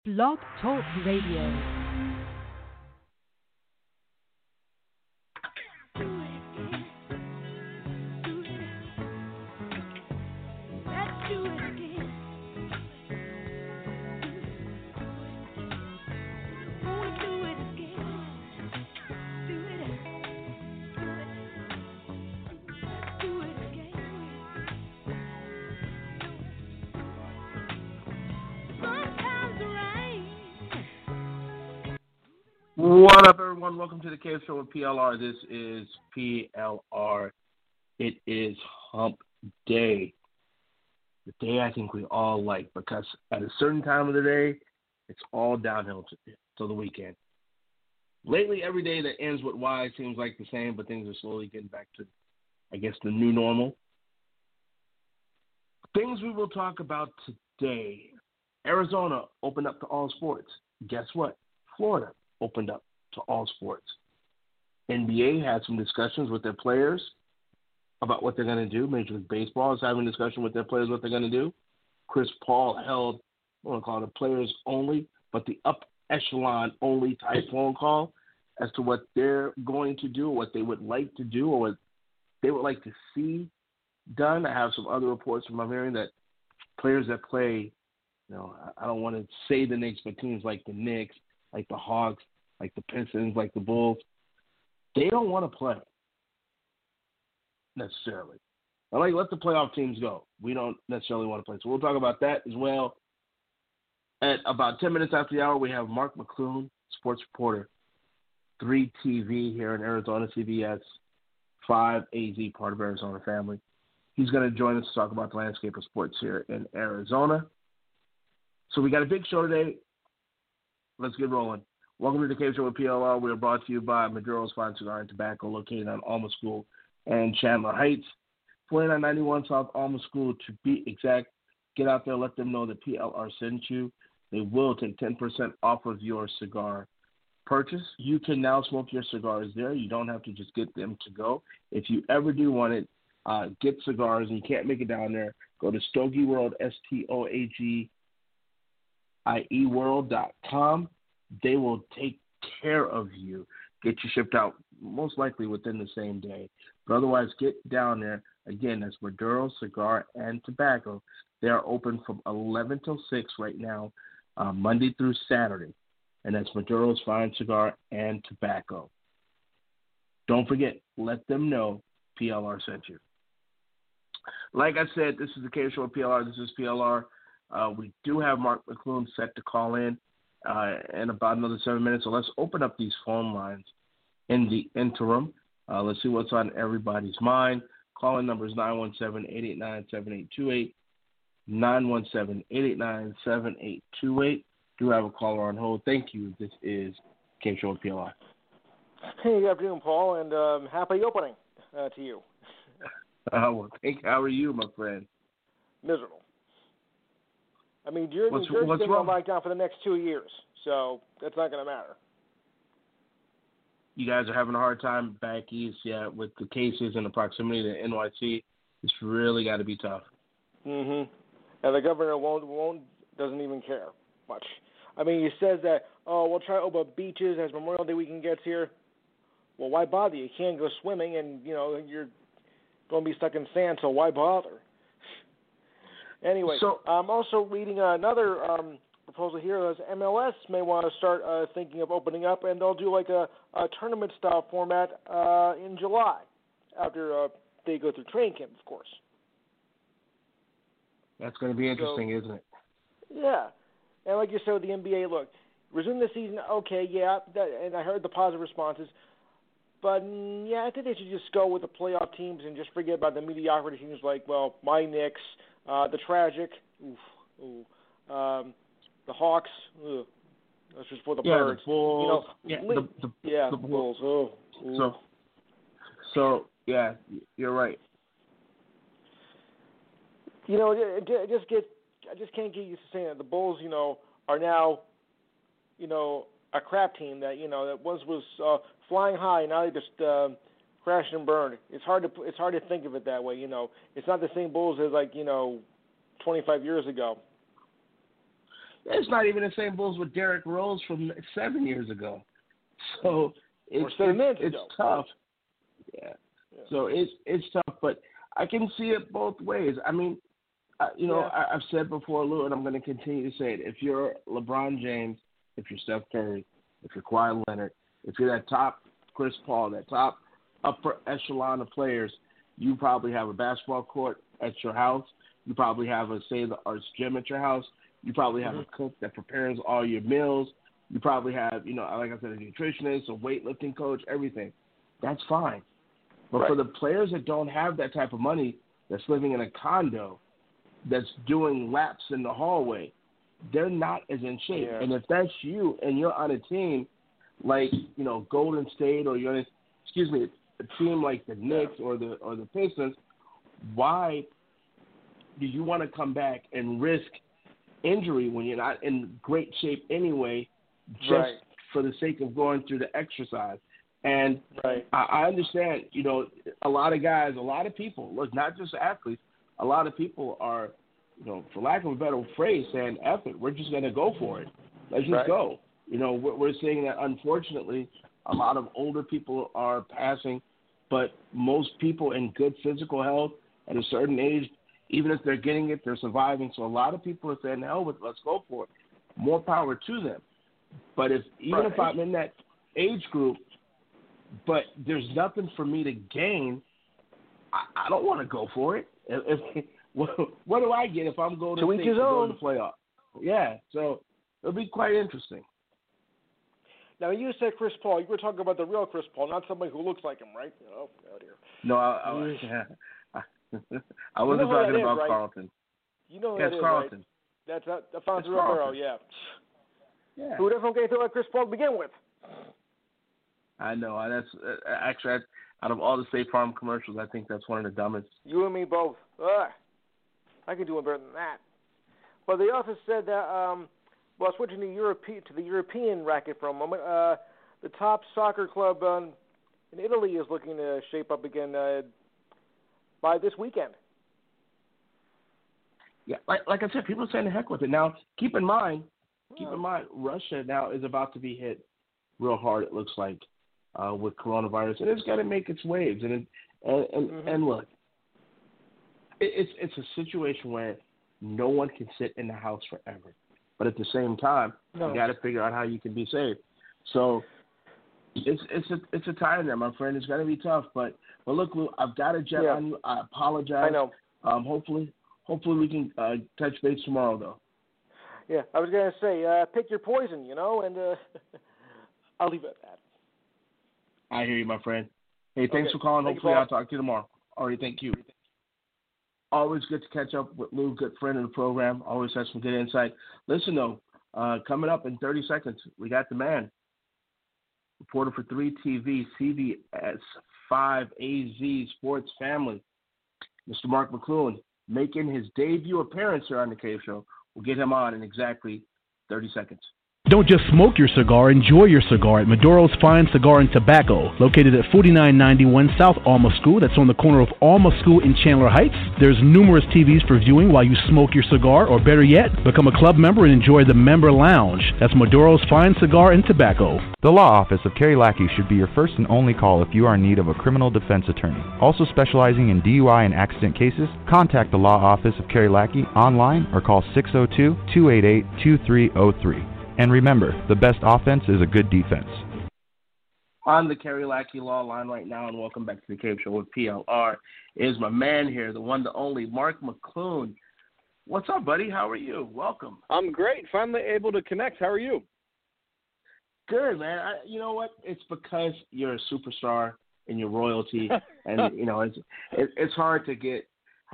Blog Talk Radio. What up, everyone? Welcome to the Cave Show with PLR. This is PLR. It is Hump Day. The day I think we all like, because at a certain time of the day, it's all downhill to the weekend. Lately, every day that ends with Y seems like the same, but things are slowly getting back to, I guess, the new normal. Things we will talk about today. Arizona opened up to all sports. Guess what? Florida opened up to all sports. NBA had some discussions with their players about what they're going to do. Major League Baseball is having a discussion with their players what they're going to do. Chris Paul held, I want to call it a players only, but the up echelon only type phone call as to what they're going to do, what they would like to do, or what they would like to see done. I have some other reports from my hearing that players that play, I don't want to say the Knicks, but teams like the Knicks, like the Hawks, like the Pistons, like the Bulls, they don't want to play necessarily. Let the playoff teams go. We don't necessarily want to play. So we'll talk about that as well. At about 10 minutes after the hour, we have Mark McClune, sports reporter, 3 TV here in Arizona, CBS, 5 AZ, part of Arizona family. He's going to join us to talk about the landscape of sports here in Arizona. So we got a big show today. Let's get rolling. Welcome to the Cave Show with PLR. We are brought to you by Maduro's Fine Cigar and Tobacco, located on Alma School and Chandler Heights. 4991 South Alma School, to be exact. Get out there, let them know that PLR sent you. They will take 10% off of your cigar purchase. You can now smoke your cigars there. You don't have to just get them to go. If you ever do want it, get cigars and you can't make it down there, go to Stogie World, STOAGIEworld.com. They will take care of you, get you shipped out most likely within the same day. But otherwise, get down there. Again, that's Maduro Cigar and Tobacco. They are open from 11 till 6 right now, Monday through Saturday. And that's Maduro's Fine Cigar and Tobacco. Don't forget, let them know PLR sent you. Like I said, this is the Cave Show with PLR. This is PLR. We do have Mark McClune set to call in about another 7 minutes. So let's open up these phone lines in the interim. Let's see what's on everybody's mind. Calling number is 917-889-7828. 917-889-7828. Do have a caller on hold. Thank you. This is Cave Show with PLR. Hey, good afternoon, Paul, and happy opening to you. Well, how are you, my friend? Miserable. I mean, Jersey's going to lock down for the next 2 years, so that's not going to matter. You guys are having a hard time back east, with the cases and the proximity to NYC. It's really got to be tough. And the governor doesn't even care much. I mean, he says that, we'll try to open beaches as Memorial Day weekend gets here. Well, why bother? You can't go swimming, and you're going to be stuck in sand, so why bother? Anyway, so, I'm also reading another proposal here. As MLS may want to start thinking of opening up, and they'll do like a tournament-style format in July after they go through training camp, of course. That's going to be interesting, isn't it? Yeah. And like you said with the NBA, look, resume the season, okay, and I heard the positive responses. But, I think they should just go with the playoff teams and just forget about the mediocrity teams like, my Knicks, the Tragic, the Hawks, that's just for the Birds. The Bulls. The Bulls. So, you're right. I just can't get used to saying that the Bulls, are now, a crap team that that once was flying high. Now they just crashed and burned. It's hard to think of it that way. It's not the same Bulls as 25 years ago. It's not even the same Bulls with Derrick Rose from 7 years ago. So it's tough. Yeah. So it's tough, but I can see it both ways. I mean, I've said before, Lou, and I'm going to continue to say it. If you're LeBron James, if you're Steph Curry, if you're Kawhi Leonard, if you're that top Chris Paul, that top upper echelon of players, you probably have a basketball court at your house. You probably have a state-of-the-art gym at your house. You probably have a cook that prepares all your meals. You probably have, like I said, a nutritionist, a weightlifting coach, everything. That's fine. But for the players that don't have that type of money, that's living in a condo, that's doing laps in the hallway, they're not as in shape. Yeah. And if that's you and you're on a team like, Golden State, or you're on a team like the Knicks or the Pistons, why do you want to come back and risk injury when you're not in great shape anyway, just for the sake of going through the exercise? And I understand, a lot of guys, a lot of people, look, not just athletes, a lot of people are, for lack of a better phrase, saying, F it, we're just going to go for it. Let's just go. We're seeing that, unfortunately, a lot of older people are passing, but most people in good physical health at a certain age, even if they're getting it, they're surviving. So a lot of people are saying, hell with it, let's go for it. More power to them. But if I'm in that age group, but there's nothing for me to gain, I don't want to go for it. What do I get if I'm going to State to go to the playoff? Yeah, so it'll be quite interesting. Now, you said Chris Paul. You were talking about the real Chris Paul, not somebody who looks like him, right? Oh, dear. No, I wasn't talking about Carlton. You know that's that is, Carlton. Right? That's Alfonso Ribeiro, yeah. Who would ever get like Chris Paul to begin with? I know. That's actually, out of all the State Farm commercials, I think that's one of the dumbest. You and me both. I can do it better than that. But they also said that, switching to the European racket for a moment, the top soccer club in Italy is looking to shape up again by this weekend. Yeah, like I said, people are saying the heck with it. Now, keep in mind, Russia now is about to be hit real hard, it looks like, with coronavirus, and it's got to make its waves. And look, it's a situation where no one can sit in the house forever, but at the same time, you got to figure out how you can be safe. So it's a time there, my friend. It's going to be tough, but look, Lou, I've got to jet on you. I apologize. I know. Hopefully we can touch base tomorrow, though. Yeah, I was going to say, pick your poison, and I'll leave it at that. I hear you, my friend. Hey, thanks for calling. Hopefully I'll talk to you tomorrow. All right, thank you. Always good to catch up with Lou, good friend of the program. Always has some good insight. Listen, though, coming up in 30 seconds, we got the man, reporter for 3TV, CBS 5 AZ Sports Family, Mr. Mark McClune, making his debut appearance here on the Cave Show. We'll get him on in exactly 30 seconds. Don't just smoke your cigar, enjoy your cigar at Maduro's Fine Cigar and Tobacco, located at 4991 South Alma School. That's on the corner of Alma School in Chandler Heights. There's numerous TVs for viewing while you smoke your cigar, or better yet, become a club member and enjoy the member lounge. That's Maduro's Fine Cigar and Tobacco. The Law Office of Kerry Lackey should be your first and only call if you are in need of a criminal defense attorney. Also specializing in DUI and accident cases, contact the Law Office of Kerry Lackey online or call 602-288-2303. And remember, the best offense is a good defense. On the Kerry Lackey Law line right now, and welcome back to the Cave Show with PLR, is my man here, the one, the only, Mark McClune. What's up, buddy? How are you? Welcome. I'm great. Finally able to connect. How are you? Good, man. You know what? It's because you're a superstar and you're royalty, and it's hard to get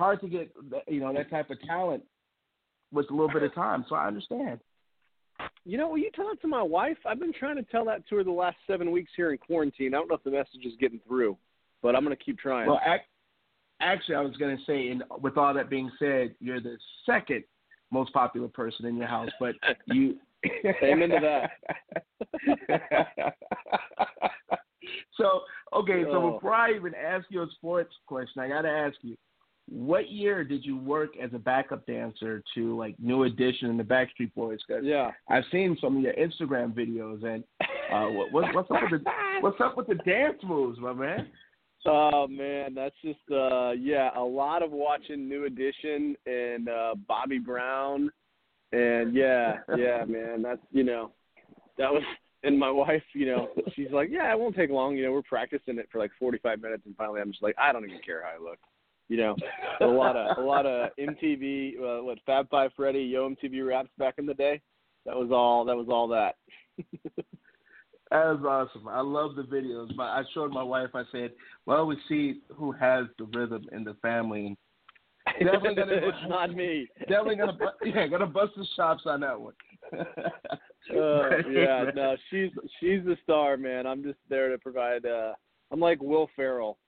that type of talent with a little bit of time. So I understand. Will you tell it to my wife? I've been trying to tell that to her the last 7 weeks here in quarantine. I don't know if the message is getting through, but I'm going to keep trying. Well, actually, I was going to say, and with all that being said, you're the second most popular person in your house, but you... Amen to that. So before I even ask you a sports question, I got to ask you, what year did you work as a backup dancer to like New Edition and the Backstreet Boys? 'Cause Yeah. I've seen some of your Instagram videos, and what's up with the dance moves, my man? Oh man, that's just a lot of watching New Edition and Bobby Brown, and man, that's that was. And my wife, she's like, yeah, it won't take long. We're practicing it for like 45 minutes, and finally I'm just like, I don't even care how I look. A lot of MTV, Fab Five Freddy, Yo MTV Raps back in the day. That was all that. That was awesome. I love the videos. But I showed my wife. I said, "Well, we see who has the rhythm in the family." Definitely it's not me. Definitely gonna bust the chops on that one. No, she's the star, man. I'm just there to provide. I'm like Will Ferrell,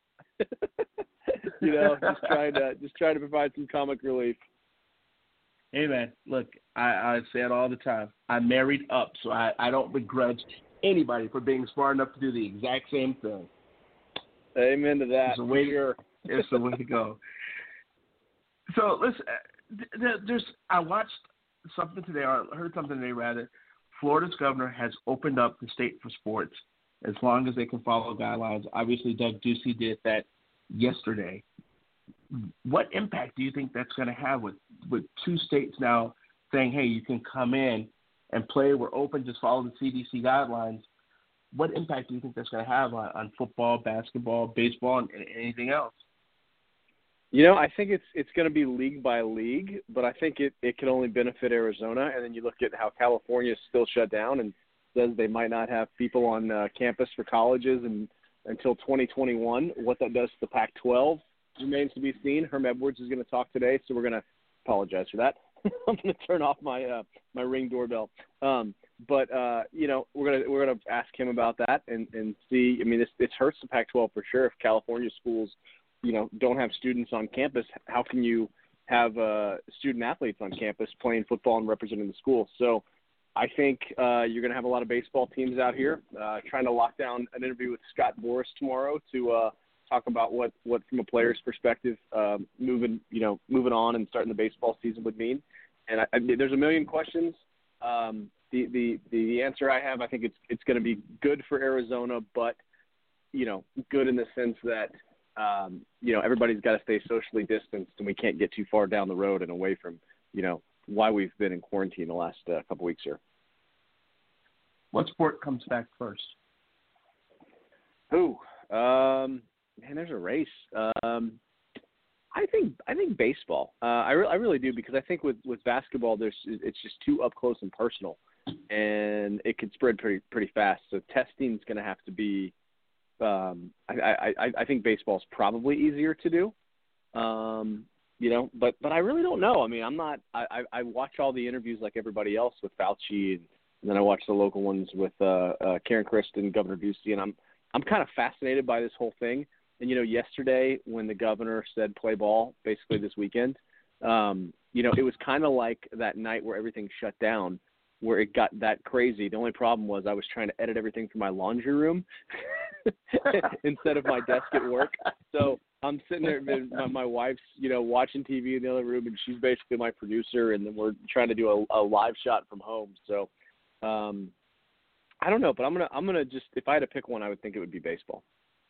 just trying to provide some comic relief. Hey man, look, I say it all the time. I married up, so I don't begrudge anybody for being smart enough to do the exact same thing. Amen to that. It's the way to go. So listen, I watched something today, or heard something today rather. Florida's governor has opened up the state for sports as long as they can follow guidelines. Obviously, Doug Ducey did that yesterday. What impact do you think that's going to have with two states now saying, hey, you can come in and play, we're open, just follow the CDC guidelines? What impact do you think that's going to have on football, basketball, baseball, and anything else? I think it's going to be league by league, but I think it can only benefit Arizona. And then you look at how California is still shut down and says they might not have people on campus for colleges until 2021. What that does to the Pac-12 remains to be seen. Herm Edwards is going to talk today, so we're going to apologize for that. I'm going to turn off my my Ring doorbell. But we're gonna ask him about that and see. I mean, this hurts the Pac-12 for sure. If California schools don't have students on campus, how can you have student athletes on campus playing football and representing the school? So I think you're going to have a lot of baseball teams out here trying to lock down an interview with Scott Boras tomorrow to talk about what from a player's perspective, moving on and starting the baseball season would mean. And there's a million questions. The answer I have, I think it's going to be good for Arizona, but good in the sense that everybody's got to stay socially distanced, and we can't get too far down the road and away from why we've been in quarantine the last couple weeks here. What sport comes back first? Man, there's a race. I think baseball. I really do, because I think with basketball, it's just too up close and personal, and it can spread pretty fast. So testing is going to have to be. I think baseball's probably easier to do. But I really don't know. I mean, I'm not. I watch all the interviews like everybody else with Fauci, and then I watch the local ones with Karen Christen, Governor Ducey, and I'm kind of fascinated by this whole thing. And yesterday when the governor said play ball, basically this weekend, it was kind of like that night where everything shut down, where it got that crazy. The only problem was I was trying to edit everything from my laundry room instead of my desk at work. So I'm sitting there, my wife's, watching TV in the other room, and she's basically my producer, and then we're trying to do a live shot from home. So I don't know, but I'm gonna just, if I had to pick one, I would think it would be baseball.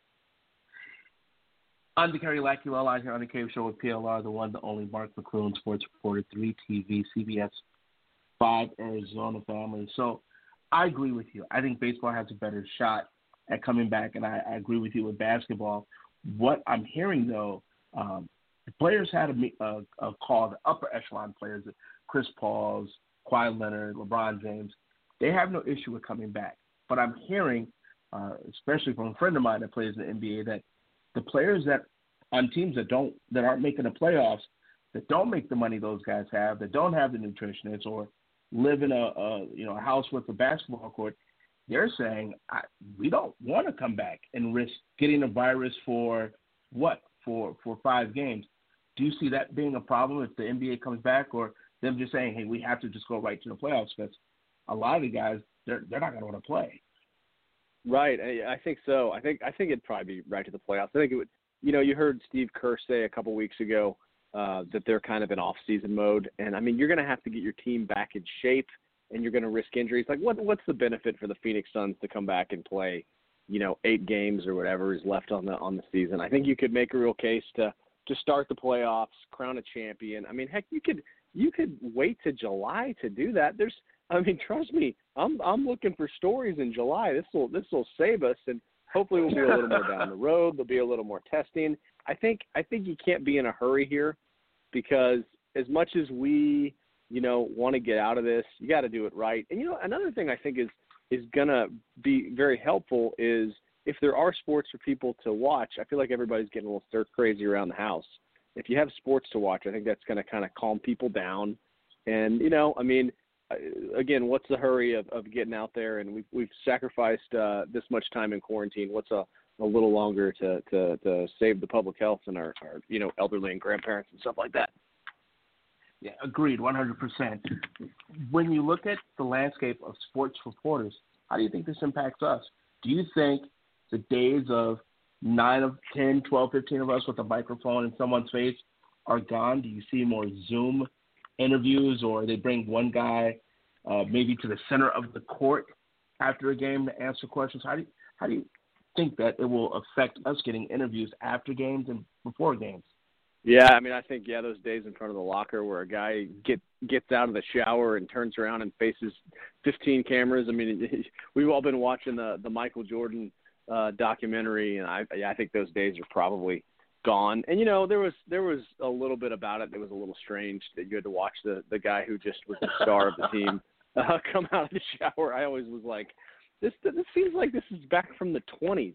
I'm Kerry Lackey, out here on the Cave Show with PLR, the one, the only Mark McClune, sports reporter, 3 TV, CBS 5 Arizona family. So I agree with you. I think baseball has a better shot at coming back, and I agree with you with basketball. What I'm hearing, though, the players had a call, the upper echelon players, Chris Paul's, Kawhi Leonard, LeBron James, they have no issue with coming back. But I'm hearing, especially from a friend of mine that plays in the NBA, that the players that on teams that aren't making the playoffs, that don't make the money those guys have, that don't have the nutritionists or live in a house with a basketball court, they're saying we don't want to come back and risk getting a virus for 5 games. Do you see that being a problem if the NBA comes back, or them just saying, hey, we have to just go right to the playoffs? Because a lot of the guys, they're not going to want to play. Right, I think so. I think it'd probably be right to the playoffs. I think you heard Steve Kerr say a couple weeks ago that they're kind of in off-season mode. And, I mean, you're going to have to get your team back in shape, and you're going to risk injuries. Like, what's the benefit for the Phoenix Suns to come back and play, 8 games or whatever is left on the season? I think you could make a real case to start the playoffs, crown a champion. I mean, heck, you could wait to July to do that. Trust me, I'm looking for stories in July. This will save us, and hopefully we'll be a little more down the road. There'll be a little more testing. I think you can't be in a hurry here, because as much as we, want to get out of this, you got to do it right. And, another thing I think is going to be very helpful is if there are sports for people to watch. I feel like everybody's getting a little stir crazy around the house. If you have sports to watch, I think that's going to kind of calm people down. And, again, what's the hurry of getting out there? And we've sacrificed this much time in quarantine. What's a little longer to save the public health and our elderly and grandparents and stuff like that? Yeah, agreed, 100%. When you look at the landscape of sports reporters, how do you think this impacts us? Do you think the days of 9 of 10, 12, 15 of us with a microphone in someone's face are gone? Do you see more Zoom interviews, or they bring one guy maybe to the center of the court after a game to answer questions? How do you think that it will affect us getting interviews after games and before games? Yeah, I think those days in front of the locker where a guy gets out of the shower and turns around and faces 15 cameras. We've all been watching the Michael Jordan documentary, and I think those days are probably gone. And there was a little bit about it that was a little strange, that you had to watch the guy who just was the star of the team come out of the shower. I always was like, this seems like this is back from the 20s,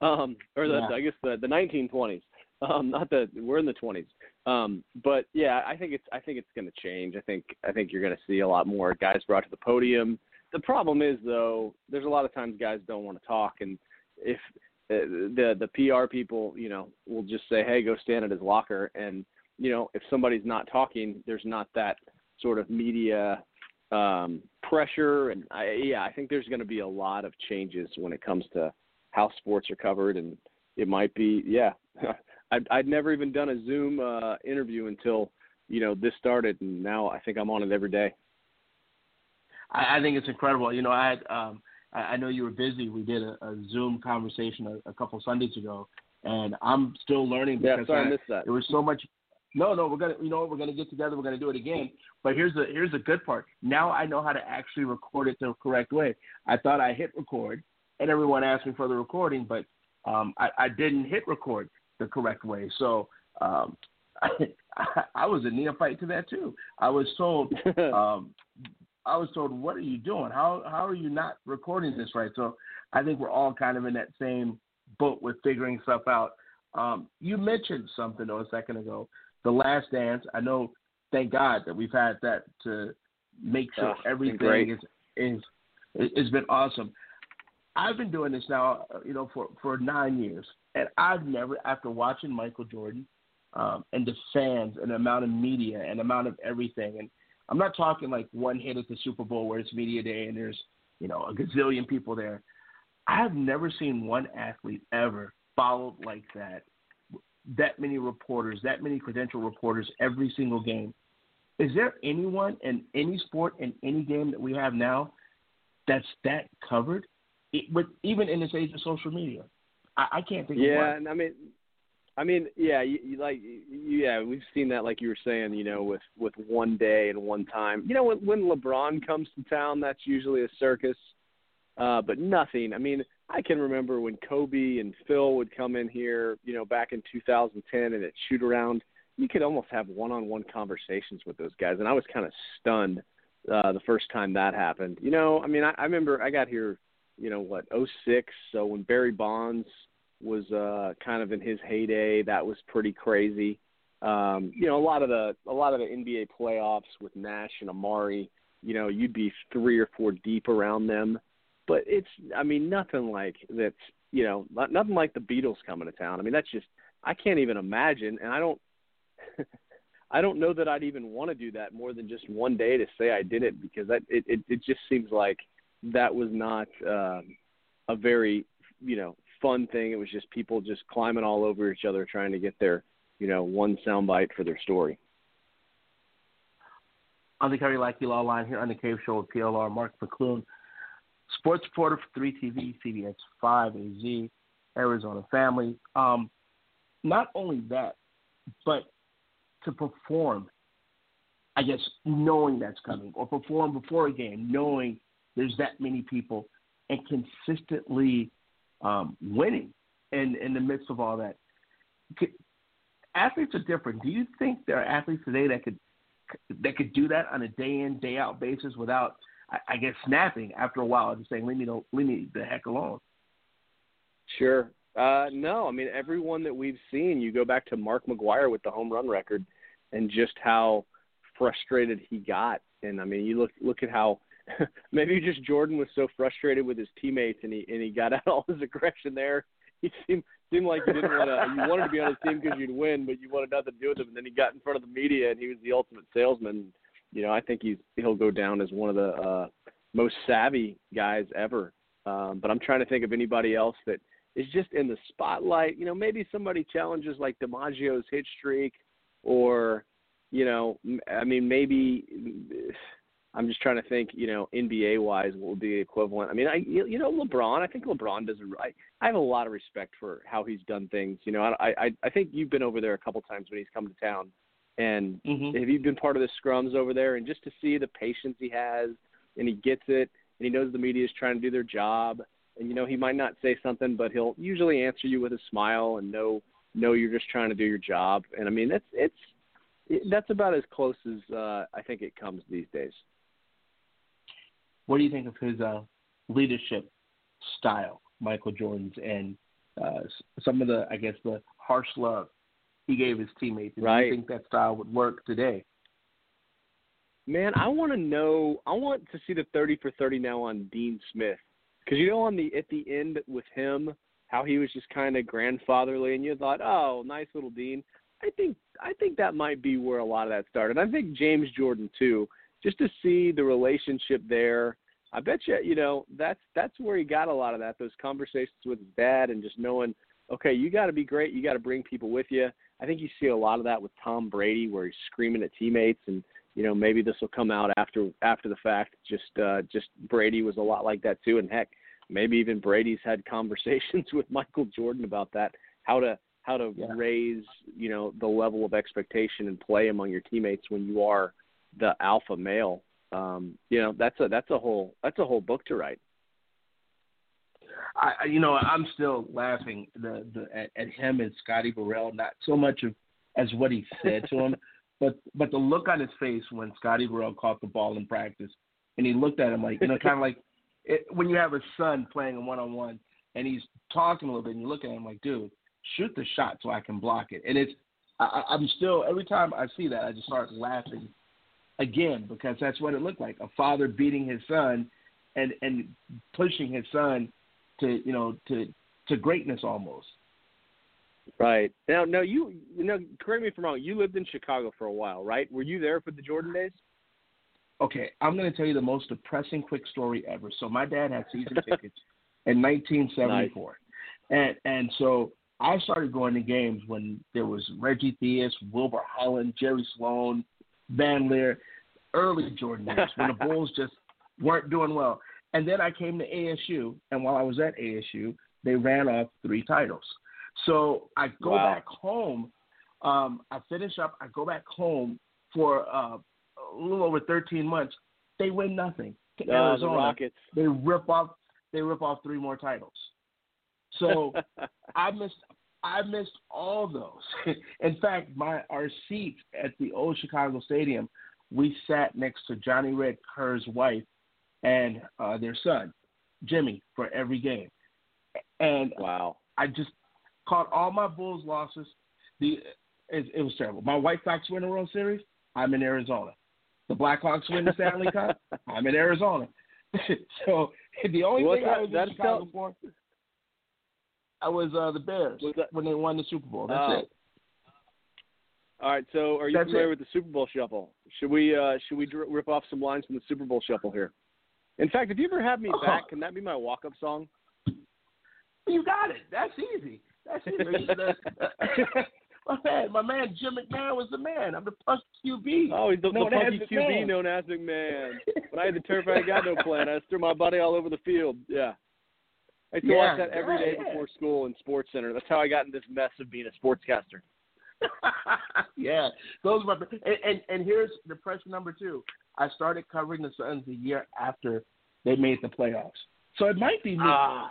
I guess the 1920s. Not that we're in the 20s, but yeah, I think it's going to change. I think you're going to see a lot more guys brought to the podium. The problem is, though, there's a lot of times guys don't want to talk, and if the PR people, will just say, hey, go stand at his locker, and if somebody's not talking, there's not that sort of media pressure, and I think there's going to be a lot of changes when it comes to how sports are covered, and it might be, I'd never even done a Zoom interview until, this started, and now I think I'm on it every day. I think it's incredible. I know you were busy. We did a Zoom conversation a couple Sundays ago, and I'm still learning because I missed that. There was so much. No, we're gonna get together. We're gonna do it again. But here's the good part. Now I know how to actually record it the correct way. I thought I hit record, and everyone asked me for the recording, but I didn't hit record the correct way. So I was a neophyte to that too. I was told, what are you doing? How are you not recording this right? So I think we're all kind of in that same boat with figuring stuff out. You mentioned something though a second ago, The Last Dance. I know, thank God that we've had that to make sure everything is been awesome. I've been doing this now, for 9 years, and I've never, after watching Michael Jordan and the fans and the amount of media and the amount of everything, and I'm not talking like one hit at the Super Bowl where it's media day and there's, a gazillion people there. I have never seen one athlete ever followed like that. That many reporters, that many credentialed reporters every single game. Is there anyone in any sport, in any game that we have now that's that covered? But even in this age of social media, I can't think of one. Yeah, we've seen that, like you were saying, with one day and one time. When LeBron comes to town, that's usually a circus, but nothing. I can remember when Kobe and Phil would come in here, back in 2010, and at shoot around, you could almost have one-on-one conversations with those guys, and I was kind of stunned the first time that happened. I remember I got here, 2006, so when Barry Bonds was kind of in his heyday, that was pretty crazy. A lot of the NBA playoffs with Nash and Amari, you'd be 3 or 4 deep around them, but it's nothing like that's, nothing like the Beatles coming to town. That's just, I can't even imagine, and I don't know that I'd even want to do that more than just one day to say I did it, because it just seems like that was not a very, fun thing. It was just people just climbing all over each other trying to get their, one soundbite for their story. On the Kerry Lackey Law Line here on the Cave Show with PLR, Mark McClune, sports reporter for 3TV, CBS 5, AZ, Arizona Family. Not only that, but to perform, I guess, knowing that's coming, or perform before a game, knowing there's that many people, and consistently winning in the midst of all that. Athletes are different. Do you think there are athletes today that could do that on a day in, day out basis without, I guess, snapping after a while and just saying, leave me the heck alone? Sure. No, I mean, everyone that we've seen, you go back to Mark McGwire with the home run record and just how frustrated he got. And I mean, you look at how maybe just Jordan was so frustrated with his teammates and he got out all his aggression there. He seemed like you wanted to be on his team because you'd win, but you wanted nothing to do with him. And then he got in front of the media and he was the ultimate salesman. I think he'll go down as one of the most savvy guys ever. But I'm trying to think of anybody else that is just in the spotlight. Maybe somebody challenges like DiMaggio's hit streak, or, maybe I'm just trying to think, NBA-wise, what would be the equivalent. I mean, LeBron, I think LeBron does it right. I have a lot of respect for how he's done things. I think you've been over there a couple times when he's come to town. And have you been part of the scrums over there? And just to see the patience he has, and he gets it, and he knows the media is trying to do their job. And, he might not say something, but he'll usually answer you with a smile and know you're just trying to do your job. And, I mean, that's about as close as I think it comes these days. What do you think of his leadership style, Michael Jordan's, and some of the harsh love he gave his teammates? And right. Do you think that style would work today? Man, I want to see the 30 for 30 now on Dean Smith. Because, at the end with him, how he was just kind of grandfatherly, and you thought, oh, nice little Dean. I think that might be where a lot of that started. I think James Jordan, too, just to see the relationship there. I bet you, that's where he got a lot of that, those conversations with his dad and just knowing, okay, you got to be great. You got to bring people with you. I think you see a lot of that with Tom Brady, where he's screaming at teammates, and maybe this will come out after the fact. Just Brady was a lot like that too, and heck, maybe even Brady's had conversations with Michael Jordan about that, how to raise the level of expectation and play among your teammates when you are the alpha male. That's a whole book to write. I'm still laughing at him and Scotty Burrell, not so much as what he said to him. But the look on his face when Scotty Burrell caught the ball in practice, and he looked at him like, kind of like when you have a son playing a one-on-one, and he's talking a little bit, and you look at him like, dude, shoot the shot so I can block it. And I'm still, every time I see that, I just start laughing again, because that's what it looked like, a father beating his son and pushing his son to greatness almost. Right. Now, correct me if I'm wrong, you lived in Chicago for a while, right? Were you there for the Jordan days? Okay, I'm going to tell you the most depressing quick story ever. So my dad had season tickets in 1974. Nice. And so I started going to games when there was Reggie Theus, Wilbur Holland, Jerry Sloan, Van Leer, early Jordan days when the Bulls just weren't doing well. And then I came to ASU, and while I was at ASU, they ran off 3 titles. So I go back home. I finish up. I go back home for a little over 13 months. They win nothing. Arizona, the Rockets. They rip off 3 more titles. So I missed all those. In fact, our seats at the old Chicago Stadium, we sat next to Johnny Red Kerr's wife and their son, Jimmy, for every game. And I just caught all my Bulls losses. It was terrible. My White Sox win the World Series, I'm in Arizona. The Blackhawks win the Stanley Cup, I'm in Arizona. So the only thing I was in Chicago for, I was the Bears when they won the Super Bowl. That's it. All right. So, are you familiar with the Super Bowl Shuffle? Should we rip off some lines from the Super Bowl Shuffle here? In fact, if you ever have me back, can that be my walk-up song? You got it. That's easy. My man Jim McMahon was the man. I'm the plus QB. Oh, he's the punky QB McMahon. known as McMahon. When I had the turf, I ain't got no plan. I just threw my body all over the field. Yeah. I used to watch that every day before school in Sports Center. That's how I got in this mess of being a sportscaster. Yeah. Those are my and here's depression number 2. I started covering the Suns a year after they made the playoffs. So it might be me.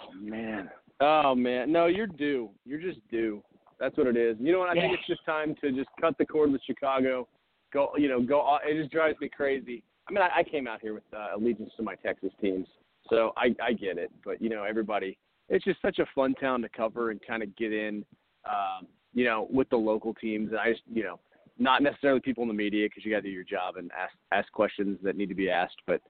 Oh, man. No, you're due. You're just due. That's what it is. You know what? I think it's just time to just cut the cord with Chicago. Go. It just drives me crazy. I mean, I came out here with allegiance to my Texas teams, so I get it. But, everybody, it's just such a fun town to cover and kind of get in, with the local teams. And I just, not necessarily people in the media because you got to do your job and ask questions that need to be asked. But,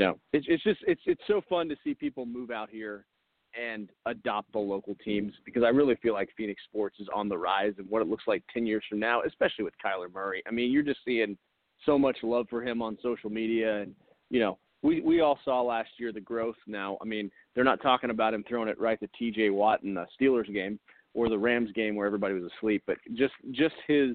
it's so fun to see people move out here and adopt the local teams because I really feel like Phoenix sports is on the rise and what it looks like 10 years from now, especially with Kyler Murray. I mean, you're just seeing so much love for him on social media. And, we all saw last year the growth now. I mean, they're not talking about him throwing it right to TJ Watt in the Steelers game or the Rams game where everybody was asleep, but just his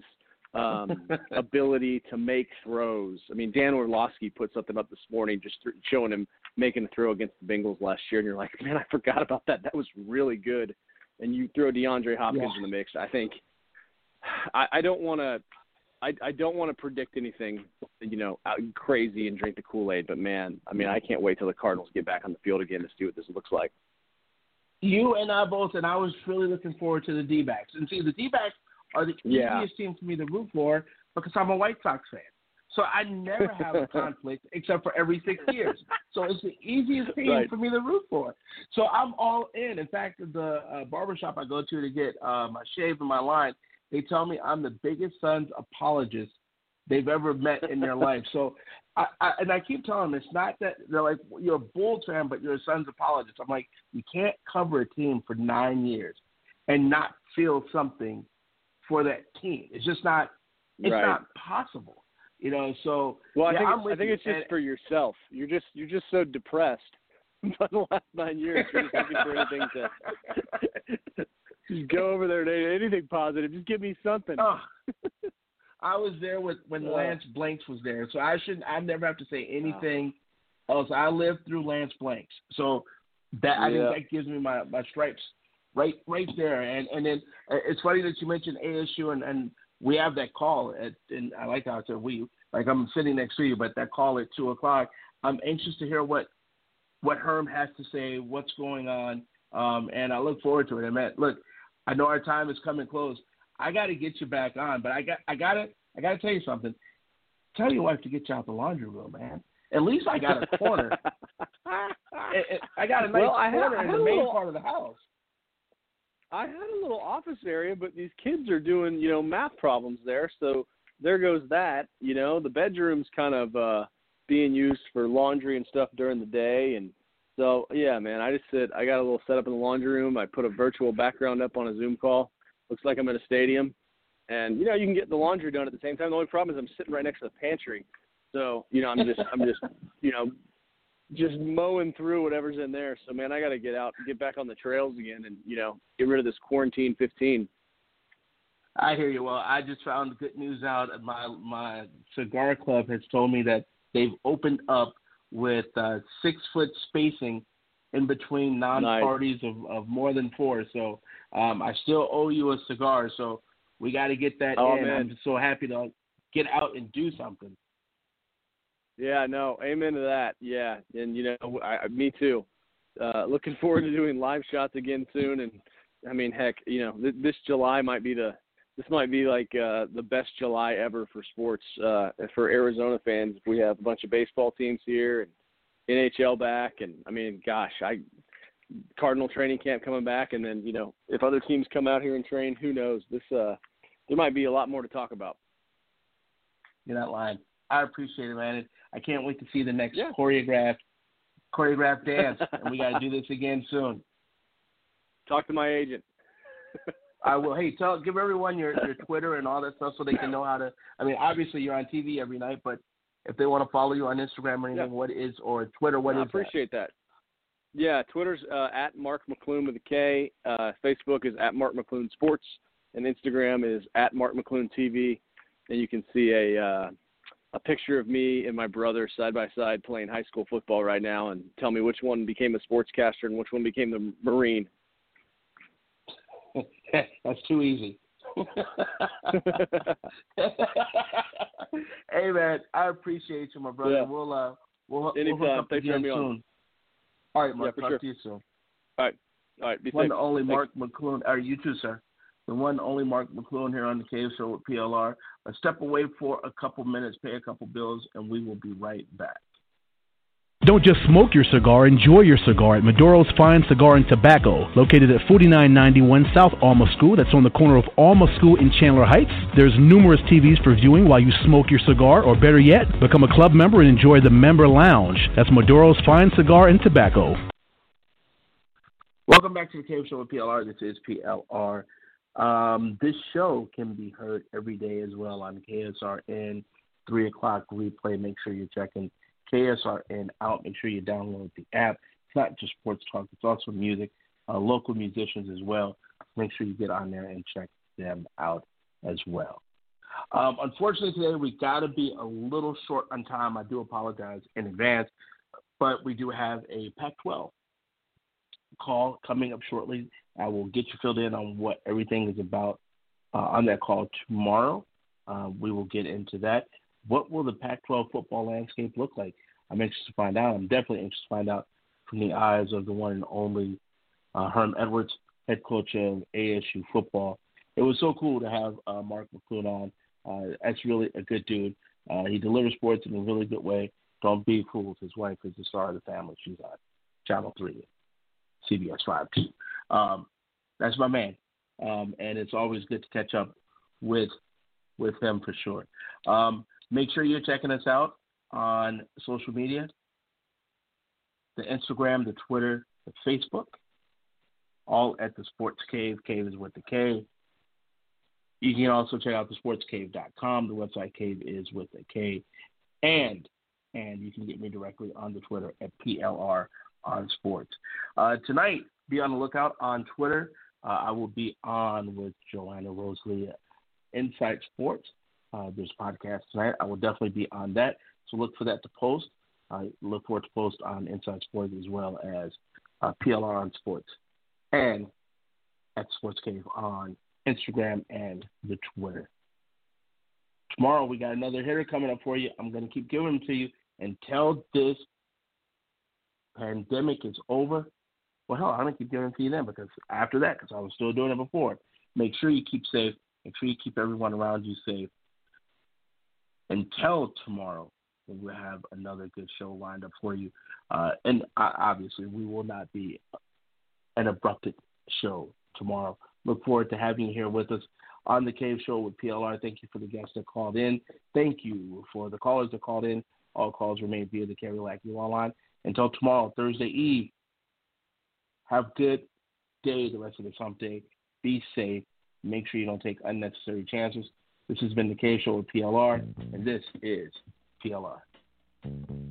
ability to make throws. I mean, Dan Orlovsky put something up this morning just showing him making a throw against the Bengals last year, and you're like, man, I forgot about that. That was really good. And you throw DeAndre Hopkins in the mix. I think I don't want to predict anything, crazy and drink the Kool-Aid, but man, I mean, I can't wait till the Cardinals get back on the field again to see what this looks like. You and I both, and I was really looking forward to the D-backs. And see, the D-backs are the easiest team for me to root for because I'm a White Sox fan. So I never have a conflict except for every 6 years. So it's the easiest team for me to root for. So I'm all in. In fact, the barbershop I go to get my shave and my line, they tell me I'm the biggest Suns apologist they've ever met in their life. So I keep telling them, it's not that they're like, you're a Bulls fan, but you're a Suns apologist. I'm like, you can't cover a team for 9 years and not feel something for that team. It's just not. It's not possible. So well, I think it's just for yourself. You're just so depressed by the last 9 years. You're just looking for anything to just go over there to anything positive. Just give me something. I was there when Lance Blanks was there, so I never have to say anything else. I lived through Lance Blanks, so that I think that gives me my stripes right there. And then it's funny that you mentioned ASU and we have that call and I like how I said we, like I'm sitting next to you, but that call at 2:00. I'm anxious to hear what Herm has to say, what's going on, and I look forward to it. And Matt, look, I know our time is coming close. I got to get you back on, but I got to tell you something. Tell your wife to get you out the laundry room, man. At least I got a corner. I got a nice corner in the main part of the house. I had a little office area, but these kids are doing, math problems there. So there goes that. The bedroom's kind of being used for laundry and stuff during the day. And so, yeah, man, I got a little setup in the laundry room. I put a virtual background up on a Zoom call. Looks like I'm in a stadium. And, you can get the laundry done at the same time. The only problem is I'm sitting right next to the pantry. So, I'm just mowing through whatever's in there. So, man, I got to get back on the trails again and, get rid of this quarantine 15. I hear you. Well, I just found good news out. My cigar club has told me that they've opened up with 6-foot spacing in between non-parties of more than 4. So I still owe you a cigar. So we got to get that in. Man. I'm just so happy to get out and do something. Yeah, no, amen to that. Yeah, and me too. Looking forward to doing live shots again soon. And I mean, heck, this July might be the best July ever for sports for Arizona fans. We have a bunch of baseball teams here and NHL back, and I mean, gosh, Cardinal training camp coming back, and then if other teams come out here and train, who knows? There might be a lot more to talk about. You're not lying. I appreciate it, man. I can't wait to see the next choreographed dance, and we got to do this again soon. Talk to my agent. I will. Hey, give everyone your Twitter and all that stuff so they can know how to. I mean, obviously you're on TV every night, but if they want to follow you on Instagram or anything, what is or Twitter? What is? I appreciate that. Yeah, Twitter's at Mark McClune with a K. Facebook is at Mark McClune Sports, and Instagram is at Mark McClune TV. And you can see a picture of me and my brother side by side playing high school football right now, and tell me which one became a sportscaster and which one became the Marine. That's too easy. Hey man, I appreciate you, my brother. Yeah. We'll Anytime. hook up Thanks for again having me soon. on. All right, Mark. Yeah, for talk sure. to you soon. All right. Be One safe. and only Thanks. Mark McClune. You too, sir. The one and only Mark McClune here on the Cave Show with PLR. Let's step away for a couple minutes, pay a couple bills, and we will be right back. Don't just smoke your cigar, enjoy your cigar at Maduro's Fine Cigar and Tobacco, located at 4991 South Alma School. That's on the corner of Alma School in Chandler Heights. There's numerous TVs for viewing while you smoke your cigar, or better yet, become a club member and enjoy the member lounge. That's Maduro's Fine Cigar and Tobacco. Welcome back to the Cave Show with PLR. This is PLR. This show can be heard every day as well on KSRN 3 o'clock replay. Make sure you're checking KSRN out. Make sure you download the app. It's not just sports talk. It's also music, local musicians as well. Make sure you get on there and check them out as well. Unfortunately, today we got to be a little short on time. I do apologize in advance, but we do have a Pac-12 call coming up shortly. I will get you filled in on what everything is about on that call tomorrow. We will get into that. What will the Pac-12 football landscape look like? I'm anxious to find out. I'm definitely anxious to find out from the eyes of the one and only Herm Edwards, head coach of ASU football. It was so cool to have Mark McClune on. That's really a good dude. He delivers sports in a really good way. Don't be fooled. His wife is the star of the family. She's on Channel 3, CBS 5 too. That's my man. And it's always good to catch up with him for sure. Make sure you're checking us out on social media, the Instagram, the Twitter, the Facebook, all at the Sports Cave. Cave is with the K. You can also check out thesportscave.com. The website Cave is with a K. And you can get me directly on the Twitter at PLR on Sports. Tonight, be on the lookout on Twitter. I will be on with Joanna Rosalie, Inside Sports. There's a podcast tonight. I will definitely be on that. So look for that to post. I look forward to post on Inside Sports as well as PLR on Sports and at Sports Cave on Instagram and the Twitter. Tomorrow we got another hitter coming up for you. I'm going to keep giving them to you until this pandemic is over. Well, hell, I'm going to keep giving them to you then because after that, because I was still doing it before. Make sure you keep safe. Make sure you keep everyone around you safe. Until tomorrow, we'll have another good show lined up for you. And obviously, we will not be an abrupted show tomorrow. Look forward to having you here with us on the Cave Show with PLR. Thank you for the guests that called in. Thank you for the callers that called in. All calls remain via the Kerry Lackey Law Line. Until tomorrow, Thursday Eve, have a good day the rest of the hump day. Be safe. Make sure you don't take unnecessary chances. This has been the Cave Show with PLR, and this is PLR.